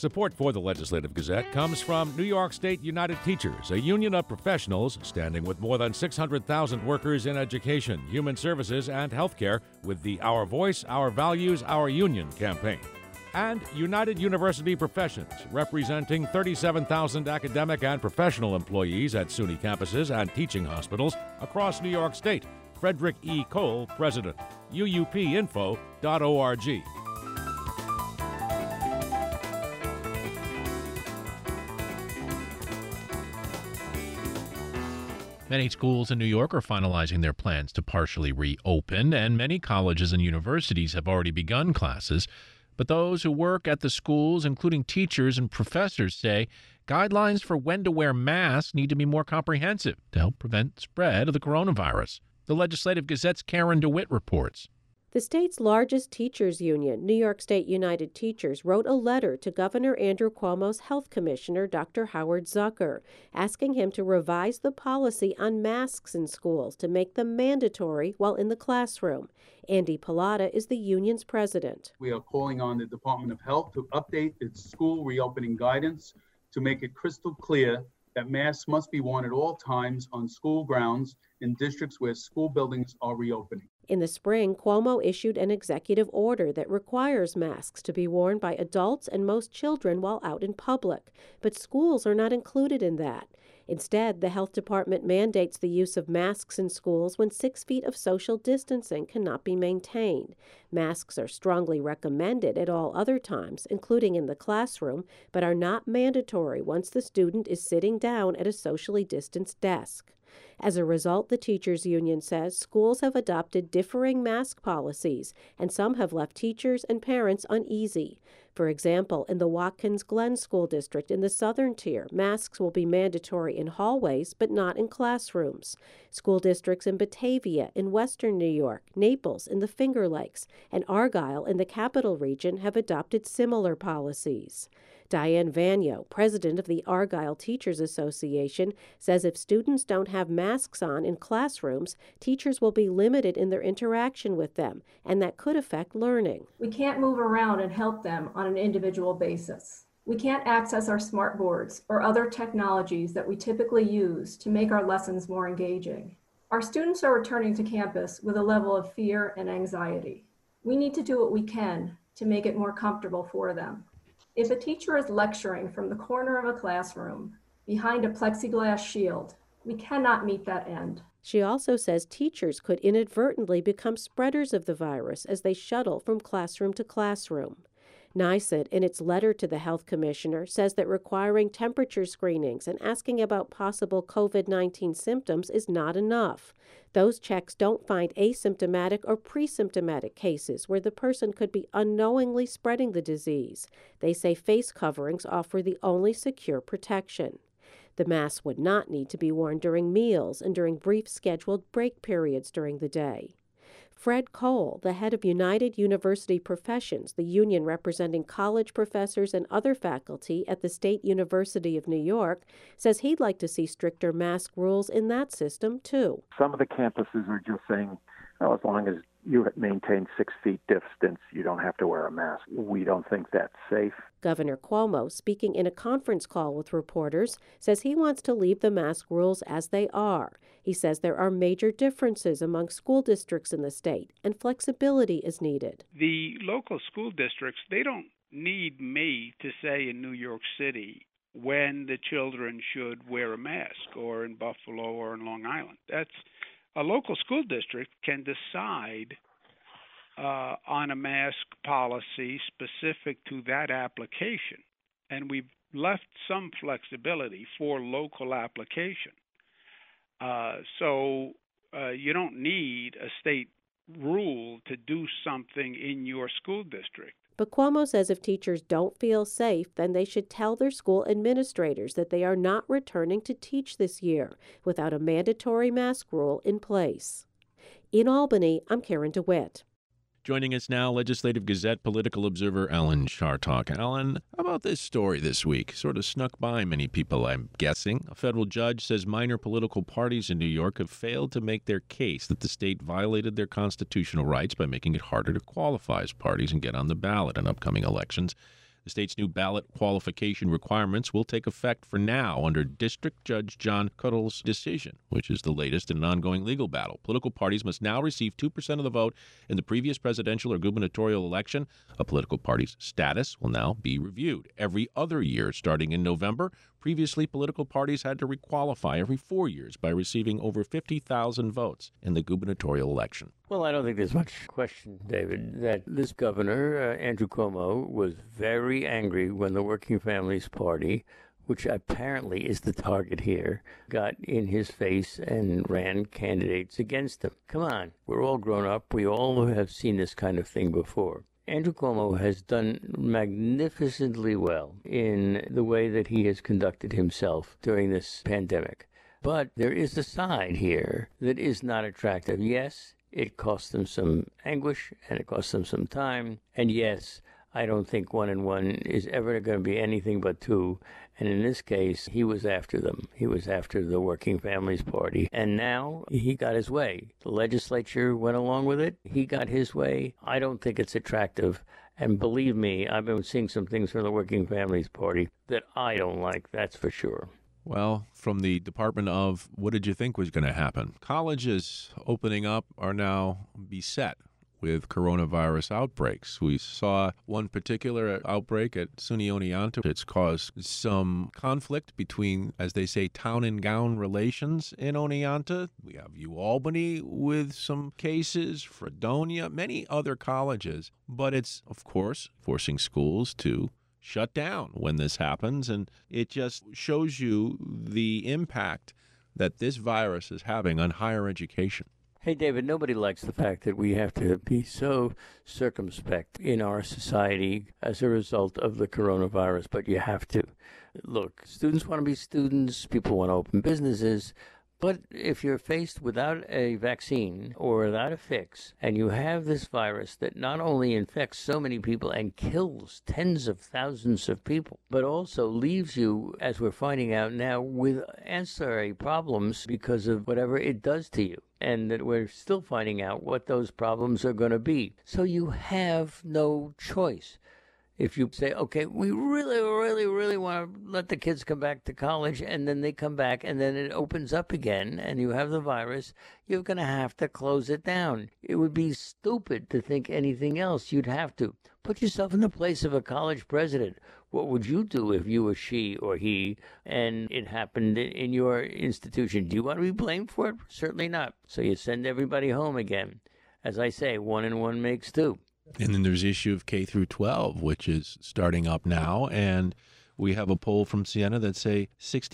Support for the Legislative Gazette comes from New York State United Teachers, a union of professionals standing with more than 600,000 workers in education, human services, and healthcare with the Our Voice, Our Values, Our Union campaign. And United University Professions, representing 37,000 academic and professional employees at SUNY campuses and teaching hospitals across New York State. Frederick E. Cole, President. UUPinfo.org. Many schools in New York are finalizing their plans to partially reopen, and many colleges and universities have already begun classes. But those who work at the schools, including teachers and professors, say guidelines for when to wear masks need to be more comprehensive to help prevent spread of the coronavirus. The Legislative Gazette's Karen DeWitt reports. The state's largest teachers union, New York State United Teachers, wrote a letter to Governor Andrew Cuomo's health commissioner, Dr. Howard Zucker, asking him to revise the policy on masks in schools to make them mandatory while in the classroom. Andy Pallotta is the union's president. We are calling on the Department of Health to update its school reopening guidance to make it crystal clear that masks must be worn at all times on school grounds in districts where school buildings are reopening. In the spring, Cuomo issued an executive order that requires masks to be worn by adults and most children while out in public, but schools are not included in that. Instead, the health department mandates the use of masks in schools when 6 feet of social distancing cannot be maintained. Masks are strongly recommended at all other times, including in the classroom, but are not mandatory once the student is sitting down at a socially distanced desk. As a result, the teachers union says schools have adopted differing mask policies, and some have left teachers and parents uneasy. For example, in the Watkins Glen School District in the Southern Tier, masks will be mandatory in hallways but not in classrooms. School districts in Batavia, in Western New York, Naples, in the Finger Lakes, and Argyle in the Capital Region have adopted similar policies. Diane Vanyo, president of the Argyle Teachers Association, says if students don't have masks on in classrooms, teachers will be limited in their interaction with them, and that could affect learning. We can't move around and help them on an individual basis. We can't access our smart boards or other technologies that we typically use to make our lessons more engaging. Our students are returning to campus with a level of fear and anxiety. We need to do what we can to make it more comfortable for them. If a teacher is lecturing from the corner of a classroom behind a plexiglass shield, we cannot meet that end. She also says teachers could inadvertently become spreaders of the virus as they shuttle from classroom to classroom. NYSET, in its letter to the health commissioner, says that requiring temperature screenings and asking about possible COVID-19 symptoms is not enough. Those checks don't find asymptomatic or pre-symptomatic cases where the person could be unknowingly spreading the disease. They say face coverings offer the only secure protection. The mask would not need to be worn during meals and during brief scheduled break periods during the day. Fred Cole, the head of United University Professions, the union representing college professors and other faculty at the State University of New York, says he'd like to see stricter mask rules in that system, too. Some of the campuses are just saying, oh, as long as you maintain 6 feet distance, you don't have to wear a mask. We don't think that's safe. Governor Cuomo, speaking in a conference call with reporters, says he wants to leave the mask rules as they are. He says there are major differences among school districts in the state, and flexibility is needed. The local school districts, they don't need me to say in New York City when the children should wear a mask, or in Buffalo or in Long Island. A local school district can decide on a mask policy specific to that application, and we've left some flexibility for local application. So you don't need a state rule to do something in your school district. But Cuomo says if teachers don't feel safe, then they should tell their school administrators that they are not returning to teach this year without a mandatory mask rule in place. In Albany, I'm Karen DeWitt. Joining us now, Legislative Gazette political observer Alan Chartock. Alan, how about this story this week? Sort of snuck by many people, I'm guessing. A federal judge says minor political parties in New York have failed to make their case that the state violated their constitutional rights by making it harder to qualify as parties and get on the ballot in upcoming elections. The state's new ballot qualification requirements will take effect for now under District Judge John Cuddle's decision, which is the latest in an ongoing legal battle. Political parties must now receive 2% of the vote in the previous presidential or gubernatorial election. A political party's status will now be reviewed every other year starting in November. Previously, political parties had to requalify every 4 years by receiving over 50,000 votes in the gubernatorial election. Well, I don't think there's much question, David, that this governor, Andrew Cuomo, was very angry when the Working Families Party, which apparently is the target here, got in his face and ran candidates against him. Come on, we're all grown up. We all have seen this kind of thing before. Andrew Cuomo has done magnificently well in the way that he has conducted himself during this pandemic. But there is a side here that is not attractive. Yes, it cost them some anguish and it cost them some time. And yes, I don't think 1 and 1 is ever going to be anything but 2. And in this case, he was after them. He was after the Working Families Party. And now he got his way. The legislature went along with it. He got his way. I don't think it's attractive. And believe me, I've been seeing some things from the Working Families Party that I don't like, that's for sure. Well, from the Department of, what did you think was going to happen? Colleges opening up are now beset with coronavirus outbreaks. We saw one particular outbreak at SUNY Oneonta. It's caused some conflict between, as they say, town and gown relations in Oneonta. We have UAlbany with some cases, Fredonia, many other colleges. But it's, of course, forcing schools to shut down when this happens. And it just shows you the impact that this virus is having on higher education. Hey, David, nobody likes the fact that we have to be so circumspect in our society as a result of the coronavirus, but you have to. Look, students want to be students, people want to open businesses, but if you're faced without a vaccine or without a fix, and you have this virus that not only infects so many people and kills tens of thousands of people, but also leaves you, as we're finding out now, with ancillary problems because of whatever it does to you. And that we're still finding out what those problems are going to be. So you have no choice. If you say, okay, we really want to let the kids come back to college, and then they come back, and then it opens up again, and you have the virus, you're going to have to close it down. It would be stupid to think anything else. You'd have to. Put yourself in the place of a college president. What would you do if you were she or he and it happened in your institution? Do you want to be blamed for it? Certainly not. So you send everybody home again. As I say, 1 and 1 makes 2. And then there's the issue of K through 12, which is starting up now. And we have a poll from Siena that say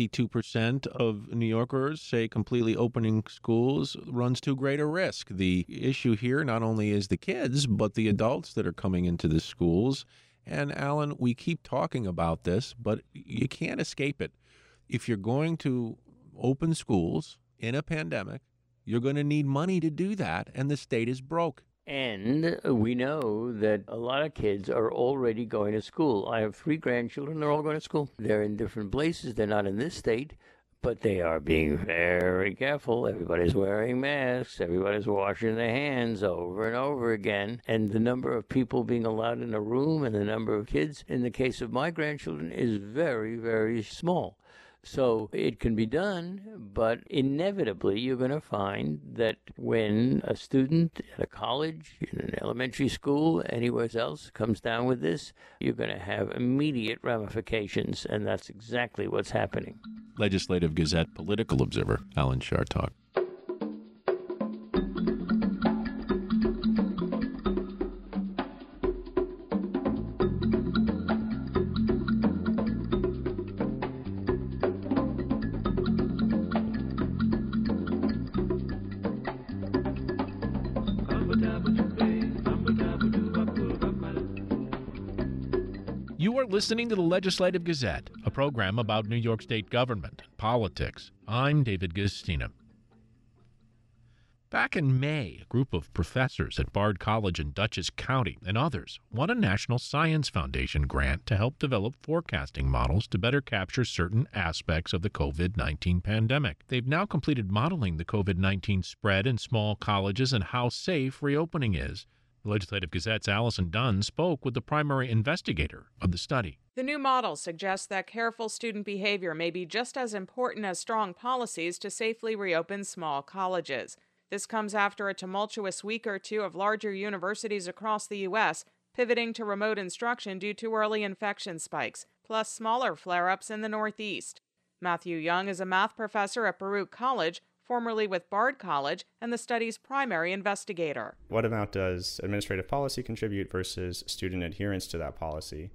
62% of New Yorkers say completely opening schools runs too great a risk. The issue here not only is the kids, but the adults that are coming into the schools. And Alan, we keep talking about this, but you can't escape it. If you're going to open schools in a pandemic, you're going to need money to do that, and the state is broke. And we know that a lot of kids are already going to school. I have 3 grandchildren. They're all going to school. They're in different places. They're not in this state, but they are being very careful. Everybody's wearing masks. Everybody's washing their hands over and over again. And the number of people being allowed in a room and the number of kids, in the case of my grandchildren, is very, very small. So it can be done, but inevitably you're going to find that when a student at a college, in an elementary school, anywhere else comes down with this, you're going to have immediate ramifications, and that's exactly what's happening. Legislative Gazette political observer Alan Chartock. You are listening to the Legislative Gazette, a program about New York State government and politics. I'm David Guistina. Back in May, a group of professors at Bard College in Dutchess County and others won a National Science Foundation grant to help develop forecasting models to better capture certain aspects of the COVID-19 pandemic. They've now completed modeling the COVID-19 spread in small colleges and how safe reopening is. The Legislative Gazette's Allison Dunn spoke with the primary investigator of the study. The new model suggests that careful student behavior may be just as important as strong policies to safely reopen small colleges. This comes after a tumultuous week or two of larger universities across the U.S. pivoting to remote instruction due to early infection spikes, plus smaller flare-ups in the Northeast. Matthew Young is a math professor at Baruch College, formerly with Bard College, and the study's primary investigator. What amount does administrative policy contribute versus student adherence to that policy?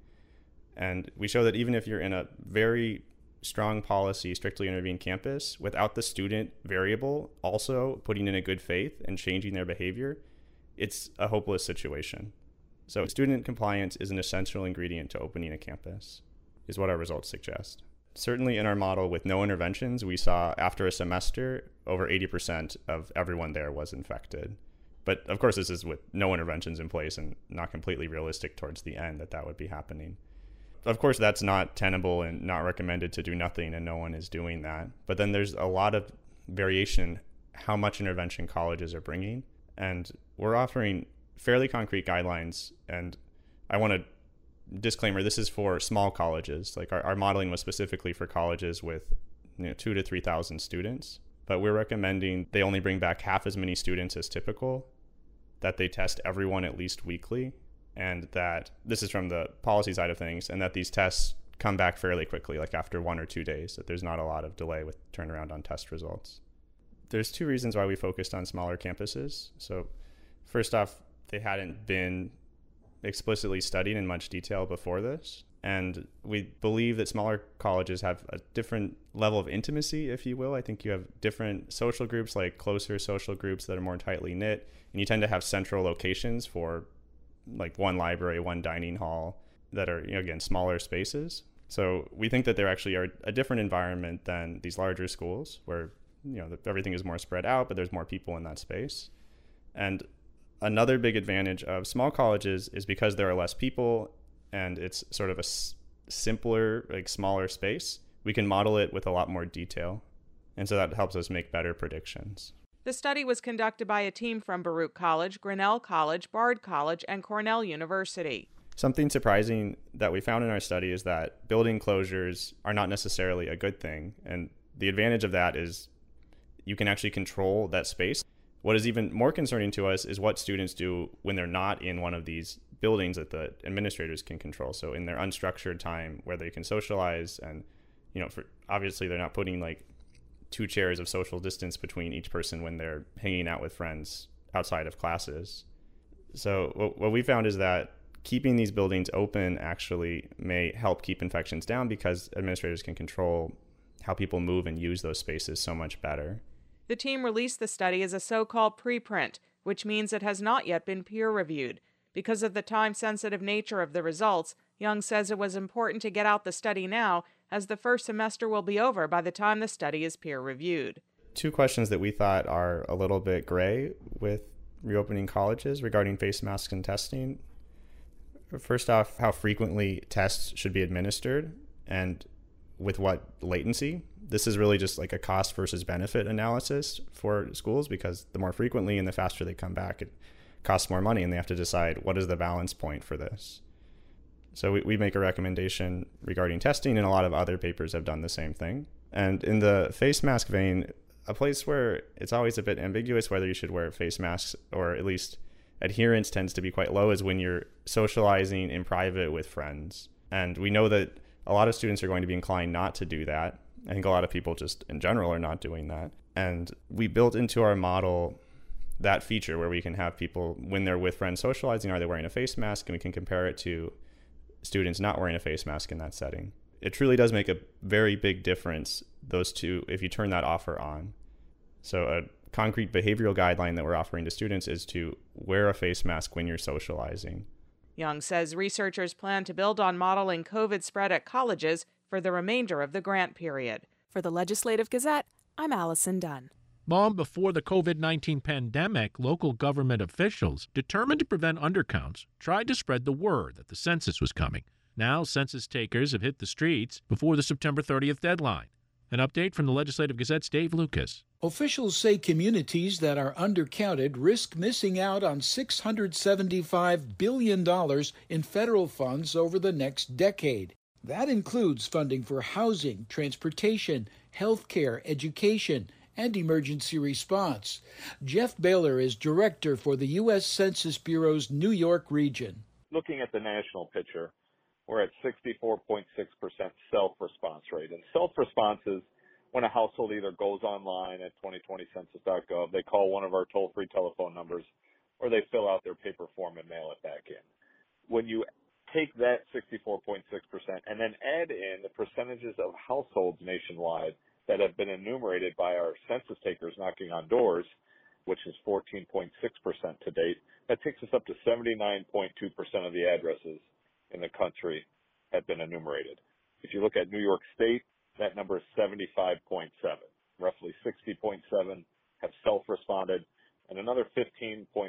And we show that even if you're in a very strong policy, strictly intervened campus, without the student variable also putting in a good faith and changing their behavior, it's a hopeless situation. So student compliance is an essential ingredient to opening a campus, is what our results suggest. Certainly in our model with no interventions, we saw after a semester, over 80% of everyone there was infected. But of course, this is with no interventions in place and not completely realistic towards the end that would be happening. Of course, that's not tenable and not recommended to do nothing, and no one is doing that. But then there's a lot of variation how much intervention colleges are bringing. And we're offering fairly concrete guidelines. And I want to disclaimer, this is for small colleges. Like our modeling was specifically for colleges with 2,000 to 3,000 students. But we're recommending they only bring back half as many students as typical, that they test everyone at least weekly, and that this is from the policy side of things, and that these tests come back fairly quickly, like after 1 or 2 days, that there's not a lot of delay with turnaround on test results. There's 2 reasons why we focused on smaller campuses. So first off, they hadn't been explicitly studied in much detail before this. And we believe that smaller colleges have a different level of intimacy, if you will. I think you have different social groups, like closer social groups that are more tightly knit. And you tend to have central locations for like one library, one dining hall that are, again, smaller spaces. So we think that there actually are a different environment than these larger schools where, everything is more spread out, but there's more people in that space. And another big advantage of small colleges is because there are less people and it's sort of a simpler, like smaller space, we can model it with a lot more detail. And so that helps us make better predictions. The study was conducted by a team from Baruch College, Grinnell College, Bard College, and Cornell University. Something surprising that we found in our study is that building closures are not necessarily a good thing. And the advantage of that is you can actually control that space. What is even more concerning to us is what students do when they're not in one of these buildings that the administrators can control. So in their unstructured time where they can socialize and, obviously they're not putting like 2 chairs of social distance between each person when they're hanging out with friends outside of classes. So what we found is that keeping these buildings open actually may help keep infections down because administrators can control how people move and use those spaces so much better. The team released the study as a so-called preprint, which means it has not yet been peer-reviewed. Because of the time-sensitive nature of the results, Young says it was important to get out the study now, as the first semester will be over by the time the study is peer-reviewed. 2 questions that we thought are a little bit gray with reopening colleges regarding face masks and testing. First off, how frequently tests should be administered and with what latency. This is really just like a cost versus benefit analysis for schools because the more frequently and the faster they come back, it costs more money and they have to decide what is the balance point for this. So we make a recommendation regarding testing, and a lot of other papers have done the same thing. And in the face mask vein, a place where it's always a bit ambiguous whether you should wear face masks, or at least adherence tends to be quite low, is when you're socializing in private with friends. And we know that a lot of students are going to be inclined not to do that. I think a lot of people just in general are not doing that. And we built into our model that feature where we can have people, when they're with friends socializing, are they wearing a face mask? And we can compare it to students not wearing a face mask in that setting. It truly does make a very big difference, those two, if you turn that offer on. So a concrete behavioral guideline that we're offering to students is to wear a face mask when you're socializing. Young says researchers plan to build on modeling COVID spread at colleges for the remainder of the grant period. For the Legislative Gazette, I'm Allison Dunn. Long before the COVID-19 pandemic, local government officials, determined to prevent undercounts, tried to spread the word that the census was coming. Now, census takers have hit the streets before the September 30th deadline. An update from the Legislative Gazette's Dave Lucas. Officials say communities that are undercounted risk missing out on $675 billion in federal funds over the next decade. That includes funding for housing, transportation, health care, education, and emergency response. Jeff Baylor is director for the U.S. Census Bureau's New York region. Looking at the national picture, we're at 64.6% self-response rate. And self-response is when a household either goes online at 2020census.gov, they call one of our toll-free telephone numbers, or they fill out their paper form and mail it back in. When you take that 64.6% and then add in the percentages of households nationwide that have been enumerated by our census takers knocking on doors, which is 14.6% to date, that takes us up to 79.2% of the addresses in the country have been enumerated. If you look at New York State, that number is 75.7. Roughly 60.7 have self-responded, and another 15.1%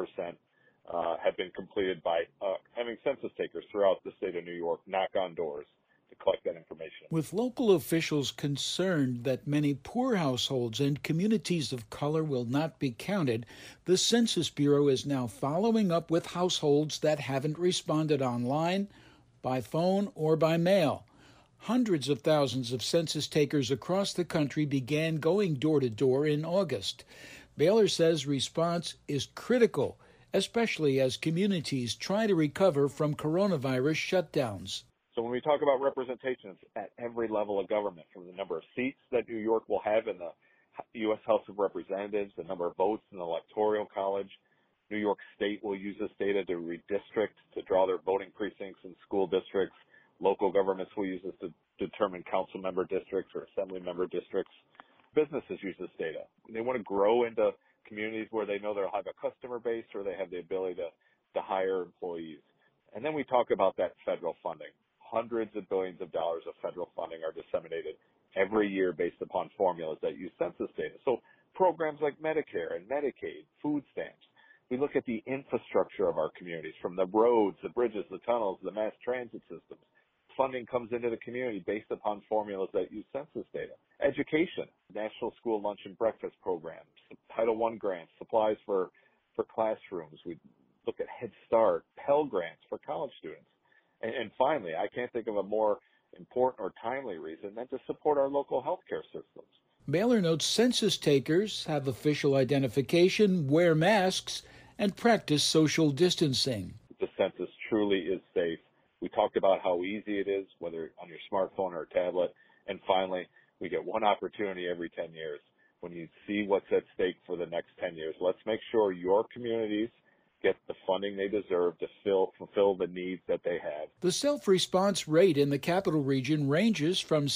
have been completed by having census takers throughout the state of New York knock on doors to collect that information. With local officials concerned that many poor households and communities of color will not be counted, the Census Bureau is now following up with households that haven't responded online, by phone, or by mail. Hundreds of thousands of census takers across the country began going door to door in August. Baylor says response is critical, especially as communities try to recover from coronavirus shutdowns. So when we talk about representation, it's at every level of government, from the number of seats that New York will have in the U.S. House of Representatives, the number of votes in the Electoral College. New York State will use this data to redistrict, to draw their voting precincts in school districts. Local governments will use this to determine council member districts or assembly member districts. Businesses use this data. They want to grow into communities where they know they'll have a customer base or they have the ability to hire employees. And then we talk about that federal funding. Hundreds of billions of dollars of federal funding are disseminated every year based upon formulas that use census data. So programs like Medicare and Medicaid, food stamps. We look at the infrastructure of our communities, from the roads, the bridges, the tunnels, the mass transit systems. Funding comes into the community based upon formulas that use census data. Education, National School Lunch and Breakfast programs, Title I grants, supplies for classrooms. We look at Head Start, Pell Grants for college students. And finally, I can't think of a more important or timely reason than to support our local healthcare systems. Baylor notes census takers have official identification, wear masks, and practice social distancing. The census truly is safe. We talked about how easy it is, whether on your smartphone or tablet. And finally, we get one opportunity every 10 years. When you see what's at stake for the next 10 years, let's make sure your communities get the funding they deserve to fulfill the needs that they have. The self-response rate in the capital region ranges from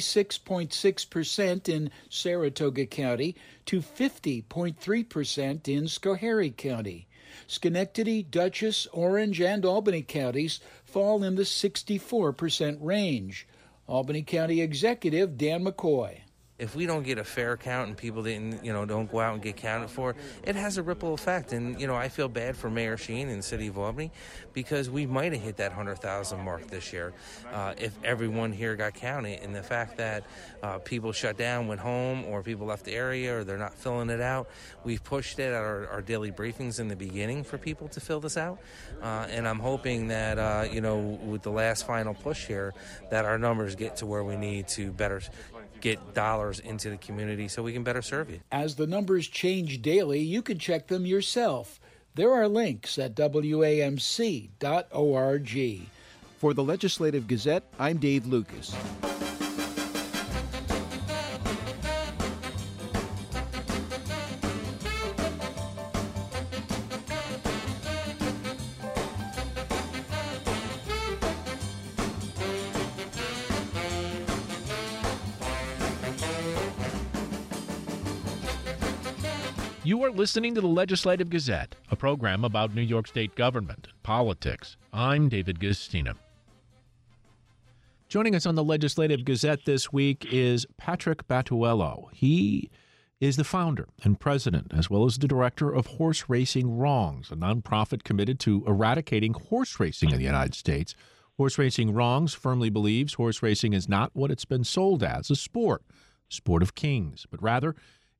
66.6% in Saratoga County to 50.3% in Schoharie County. Schenectady, Dutchess, Orange, and Albany counties fall in the 64% range. Albany County Executive Dan McCoy. If we don't get a fair count and people don't go out and get counted for, it has a ripple effect. And, I feel bad for Mayor Sheen and the city of Albany because we might have hit that 100,000 mark this year if everyone here got counted. And the fact that people shut down, went home, or people left the area or they're not filling it out, we've pushed it at our daily briefings in the beginning for people to fill this out. And I'm hoping that, with the last final push here, that our numbers get to where we need to better get dollars into the community so we can better serve you. As the numbers change daily, you can check them yourself. There are links at WAMC.org. For the Legislative Gazette, I'm Dave Lucas. You are listening to the Legislative Gazette, a program about New York State government and politics. I'm David Gustina. Joining us on the Legislative Gazette this week is Patrick Battuello. He is the founder and president, as well as the director of Horse Racing Wrongs, a nonprofit committed to eradicating horse racing in the United States. Horse Racing Wrongs firmly believes horse racing is not what it's been sold as, a sport of kings, but rather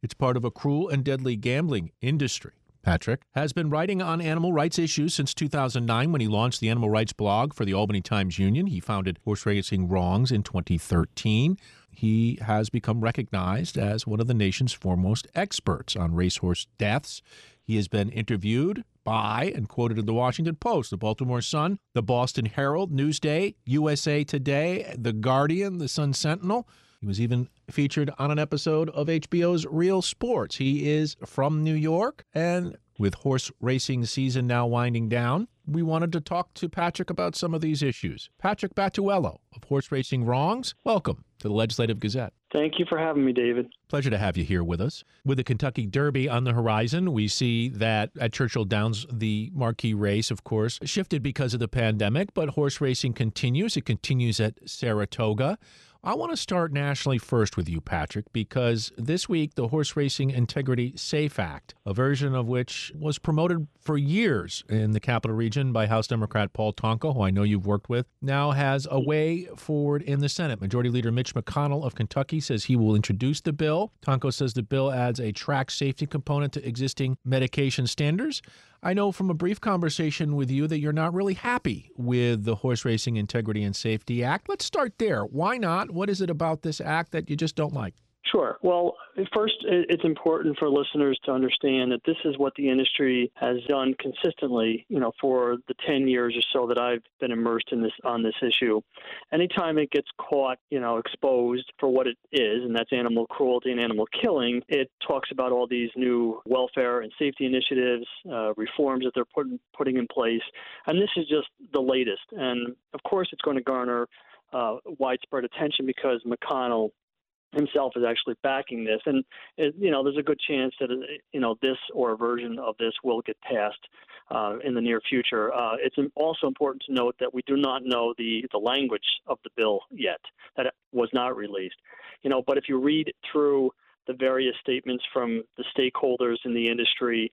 It's part of a cruel and deadly gambling industry. Patrick has been writing on animal rights issues since 2009 when he launched the animal rights blog for the Albany Times-Union. He founded Horse Racing Wrongs in 2013. He has become recognized as one of the nation's foremost experts on racehorse deaths. He has been interviewed by and quoted in the Washington Post, the Baltimore Sun, the Boston Herald, Newsday, USA Today, The Guardian, the Sun Sentinel. He was even featured on an episode of HBO's Real Sports. He is from New York, and with horse racing season now winding down, we wanted to talk to Patrick about some of these issues. Patrick Battuello of Horse Racing Wrongs, welcome to the Legislative Gazette. Thank you for having me, David. Pleasure to have you here with us. With the Kentucky Derby on the horizon, we see that at Churchill Downs, the marquee race, of course, shifted because of the pandemic, but horse racing continues. It continues at Saratoga. I want to start nationally first with you, Patrick, because this week the Horse Racing Integrity SAFE Act, a version of which was promoted for years in the Capital Region by House Democrat Paul Tonko, who I know you've worked with, now has a way forward in the Senate. Majority Leader Mitch McConnell of Kentucky says he will introduce the bill. Tonko says the bill adds a track safety component to existing medication standards. I know from a brief conversation with you that you're not really happy with the Horse Racing Integrity and Safety Act. Let's start there. Why not? What is it about this act that you just don't like? Sure. Well, first, it's important for listeners to understand that this is what the industry has done consistently, for the 10 years or so that I've been immersed in on this issue. Anytime it gets caught, exposed for what it is, and that's animal cruelty and animal killing, it talks about all these new welfare and safety initiatives, reforms that they're putting in place. And this is just the latest. And of course, it's going to garner widespread attention because McConnell himself is actually backing this, and there's a good chance that this or a version of this will get passed in the near future. It's also important to note that we do not know the language of the bill yet; that it was not released. But if you read through the various statements from the stakeholders in the industry,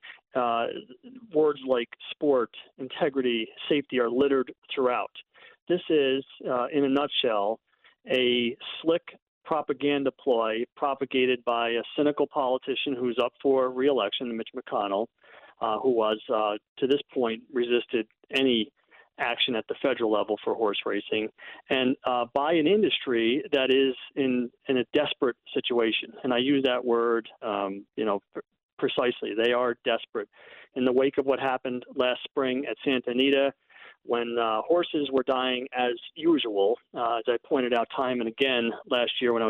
words like sport, integrity, safety are littered throughout. This is, in a nutshell, a slick propaganda ploy propagated by a cynical politician who's up for re-election, Mitch McConnell, who was, to this point, resisted any action at the federal level for horse racing, and by an industry that is in a desperate situation. And I use that word, precisely. They are desperate. In the wake of what happened last spring at Santa Anita, when horses were dying as usual, as I pointed out time and again last year when I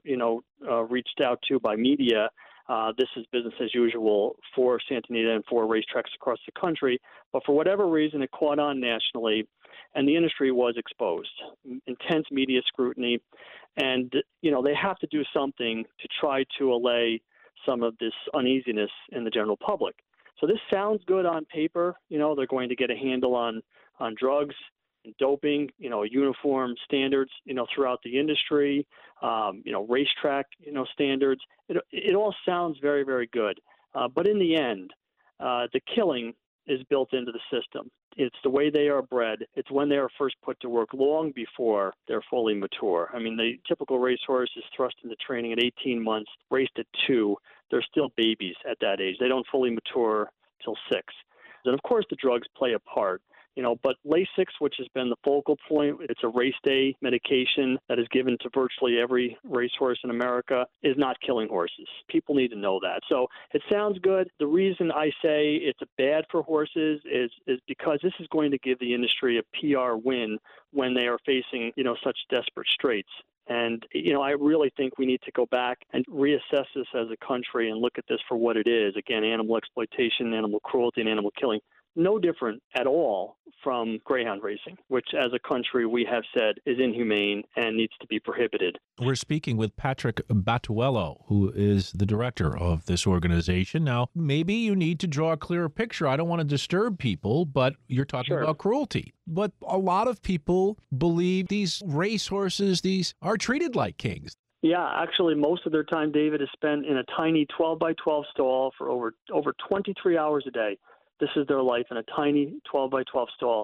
was, reached out to by media, this is business as usual for Santa Anita and for racetracks across the country. But for whatever reason, it caught on nationally, and the industry was exposed. Intense media scrutiny, and they have to do something to try to allay some of this uneasiness in the general public. So this sounds good on paper. They're going to get a handle on drugs and doping, uniform standards, throughout the industry, racetrack, standards. It all sounds very, very good. But in the end, the killing is built into the system. It's the way they are bred. It's when they are first put to work long before they're fully mature. I mean, the typical racehorse is thrust into training at 18 months, raced at 2. They're still babies at that age. They don't fully mature till 6. And of course, the drugs play a part. But Lasix, which has been the focal point, it's a race day medication that is given to virtually every racehorse in America, is not killing horses. People need to know that. So it sounds good. The reason I say it's bad for horses is because this is going to give the industry a PR win when they are facing, such desperate straits. And, I really think we need to go back and reassess this as a country and look at this for what it is. Again, animal exploitation, animal cruelty, and animal killing. No different at all from greyhound racing, which as a country we have said is inhumane and needs to be prohibited. We're speaking with Patrick Battuello, who is the director of this organization. Now, maybe you need to draw a clearer picture. I don't want to disturb people, but you're talking about cruelty. But a lot of people believe these racehorses, these are treated like kings. Yeah, actually, most of their time, David, is spent in a tiny 12-by-12 stall for over 23 hours a day. This is their life in a tiny 12-by-12 stall.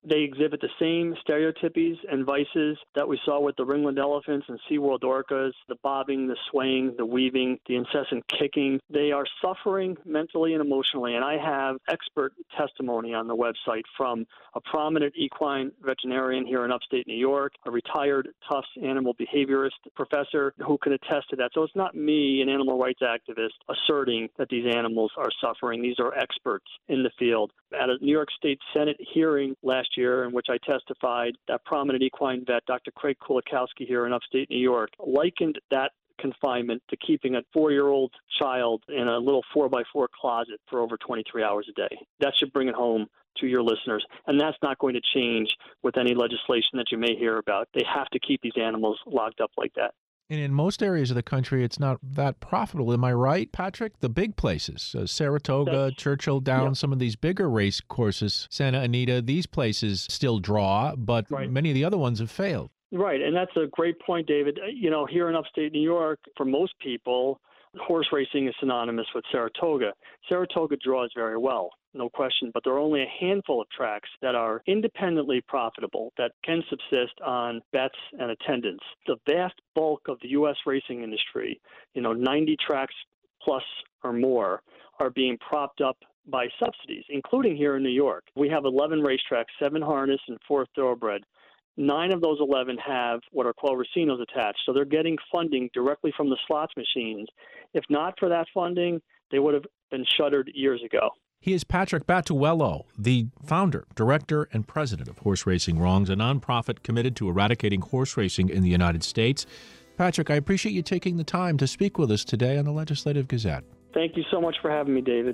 They exhibit the same stereotypies and vices that we saw with the ringland elephants and SeaWorld orcas, the bobbing, the swaying, the weaving, the incessant kicking. They are suffering mentally and emotionally, and I have expert testimony on the website from a prominent equine veterinarian here in upstate New York, a retired Tufts animal behaviorist professor who can attest to that. So it's not me, an animal rights activist, asserting that these animals are suffering. These are experts in the field. At a New York State Senate hearing last year in which I testified, that prominent equine vet, Dr. Craig Kulikowski here in upstate New York, likened that confinement to keeping a 4-year-old child in a little 4x4 closet for over 23 hours a day. That should bring it home to your listeners. And that's not going to change with any legislation that you may hear about. They have to keep these animals locked up like that. And in most areas of the country, it's not that profitable. Am I right, Patrick? The big places, Saratoga, Churchill Downs, some of these bigger race courses, Santa Anita, these places still draw, but many of the other ones have failed. Right, and that's a great point, David. You know, here in upstate New York, for most people, horse racing is synonymous with Saratoga. Saratoga draws very well, no question, but there are only a handful of tracks that are independently profitable, that can subsist on bets and attendance. The vast bulk of the U.S. racing industry, 90 tracks plus or more, are being propped up by subsidies, including here in New York. We have 11 racetracks, 7 harness and 4 thoroughbred. 9 of those 11 have what are called racinos attached, so they're getting funding directly from the slots machines. If not for that funding, they would have been shuttered years ago. He is Patrick Battuello, the founder, director, and president of Horse Racing Wrongs, a nonprofit committed to eradicating horse racing in the United States. Patrick, I appreciate you taking the time to speak with us today on the Legislative Gazette. Thank you so much for having me, David.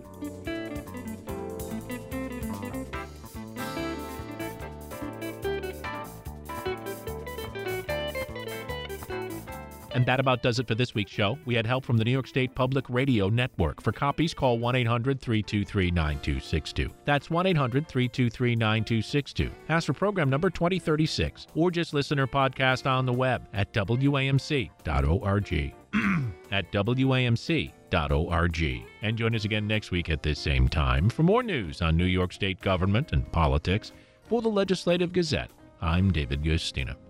And that about does it for this week's show. We had help from the New York State Public Radio Network. For copies, call 1-800-323-9262. That's 1-800-323-9262. Ask for program number 2036, or just listen or podcast on the web at WAMC.org. at WAMC.org. And join us again next week at this same time for more news on New York State government and politics. For the Legislative Gazette, I'm David Guistina.